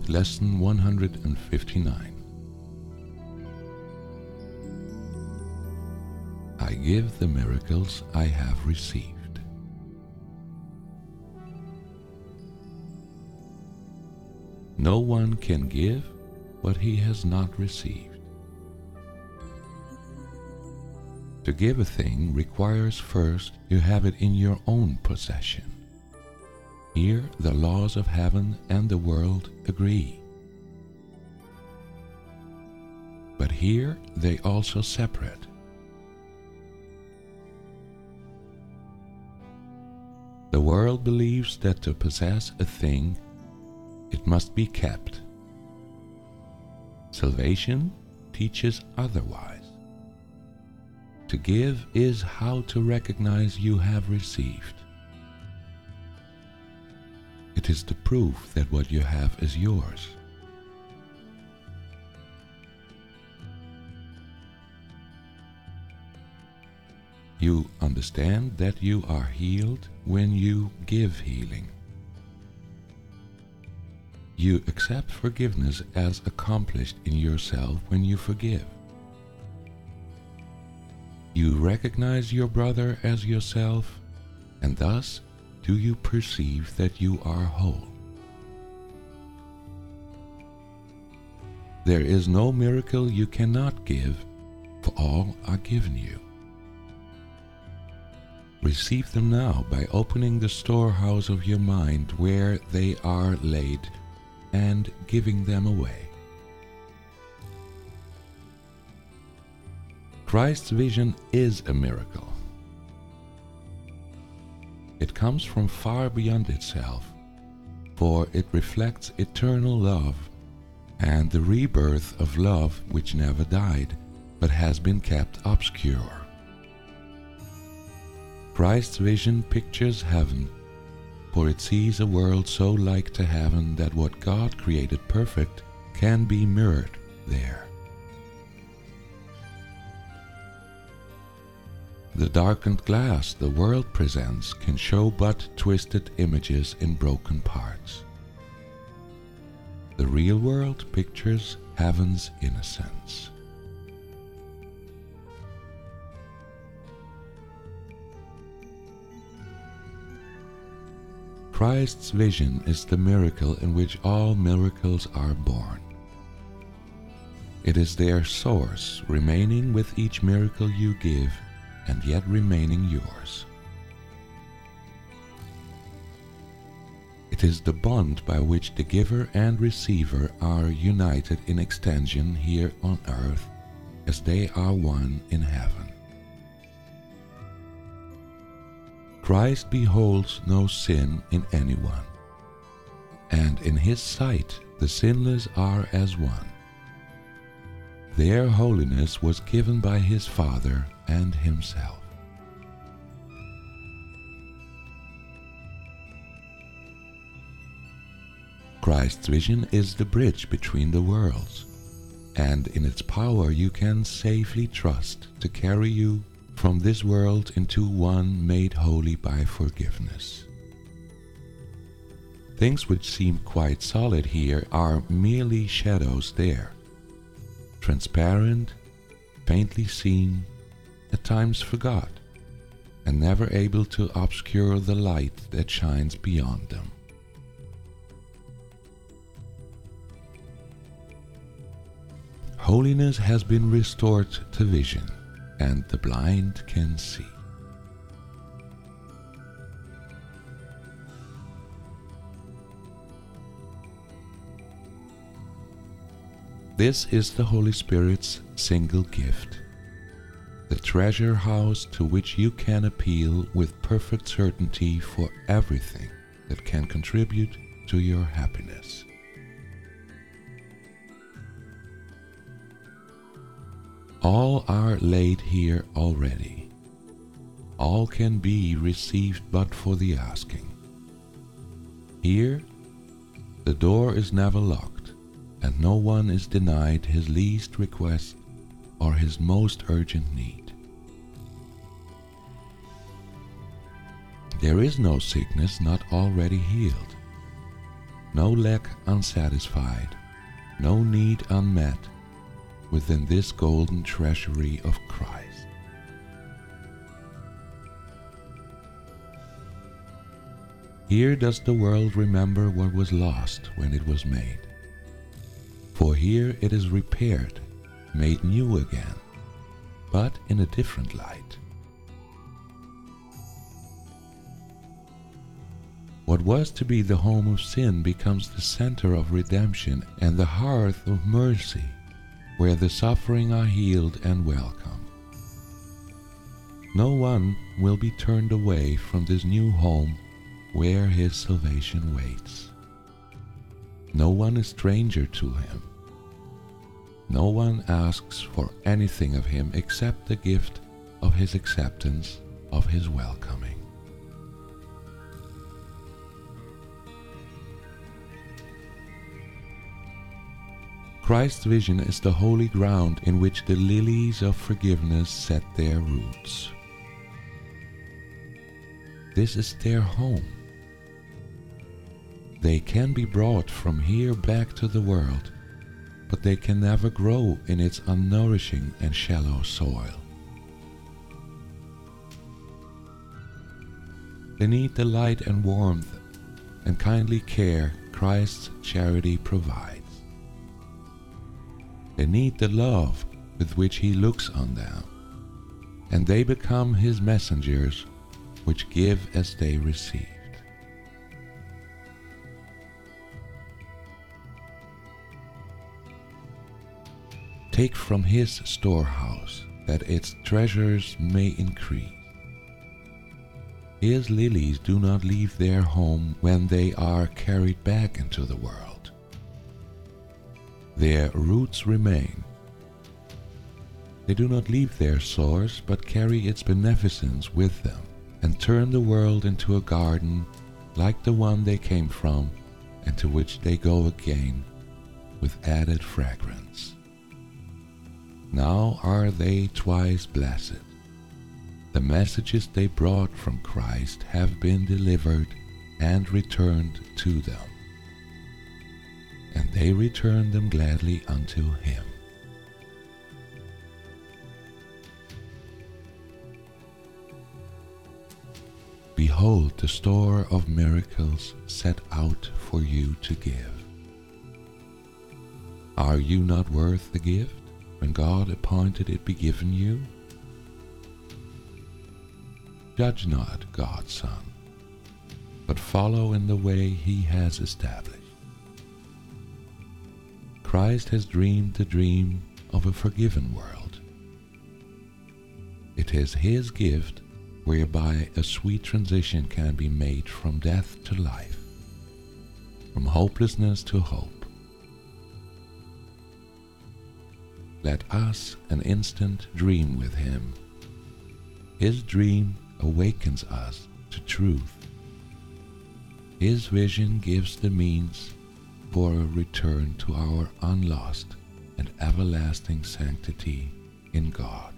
Lesson 159. I give the miracles I have received. No one can give what he has not received. To give a thing requires first you have it in your own possession. Here the laws of heaven and the world agree. But here they also separate. The world believes that to possess a thing, it must be kept. Salvation teaches otherwise. To give is how to recognize you have received. It is the proof that what you have is yours. You understand that you are healed when you give healing. You accept forgiveness as accomplished in yourself when you forgive. You recognize your brother as yourself, and thus do you perceive that you are whole. There is no miracle you cannot give, for all are given you. Receive them now by opening the storehouse of your mind where they are laid and giving them away. Christ's vision is a miracle. It comes from far beyond itself, for it reflects eternal love and the rebirth of love which never died, but has been kept obscure. Christ's vision pictures heaven, for it sees a world so like to heaven that what God created perfect can be mirrored there. The darkened glass the world presents can show but twisted images in broken parts. The real world pictures heaven's innocence. Christ's vision is the miracle in which all miracles are born. It is their source remaining with each miracle you give and yet remaining yours. It is the bond by which the giver and receiver are united in extension here on earth as they are one in heaven. Christ beholds no sin in anyone, and in his sight the sinless are as one. Their holiness was given by his Father and himself. Christ's vision is the bridge between the worlds, and in its power you can safely trust to carry you from this world into one made holy by forgiveness. Things which seem quite solid here are merely shadows there, transparent, faintly seen, at times forgot, and never able to obscure the light that shines beyond them. Holiness has been restored to vision, and the blind can see. This is the Holy Spirit's single gift, the treasure house to which you can appeal with perfect certainty for everything that can contribute to your happiness. All are laid here already. All can be received but for the asking. Here, the door is never locked, and no one is denied his least request or his most urgent need. There is no sickness not already healed, no lack unsatisfied, no need unmet within this golden treasury of Christ. Here does the world remember what was lost when it was made. For here it is repaired, made new again, but in a different light. What was to be the home of sin becomes the center of redemption and the hearth of mercy, where the suffering are healed and welcome. No one will be turned away from this new home where his salvation waits. No one is stranger to him. No one asks for anything of him except the gift of his acceptance, of his welcoming. Christ's vision is the holy ground in which the lilies of forgiveness set their roots. This is their home. They can be brought from here back to the world, but they can never grow in its unnourishing and shallow soil. They need the light and warmth and kindly care Christ's charity provides. They need the love with which he looks on them, and they become his messengers, which give as they received. Take from his storehouse, that its treasures may increase. His lilies do not leave their home when they are carried back into the world. Their roots remain. They do not leave their source, but carry its beneficence with them, and turn the world into a garden like the one they came from, and to which they go again with added fragrance. Now are they twice blessed. The messages they brought from Christ have been delivered and returned to them, and they return them gladly unto him. Behold the store of miracles set out for you to give. Are you not worth the gift when God appointed it be given you? Judge not God's Son, but follow in the way he has established. Christ has dreamed the dream of a forgiven world. It is his gift whereby a sweet transition can be made from death to life, from hopelessness to hope. Let us an instant dream with him. His dream awakens us to truth. His vision gives the means for a return to our unlost and everlasting sanctity in God.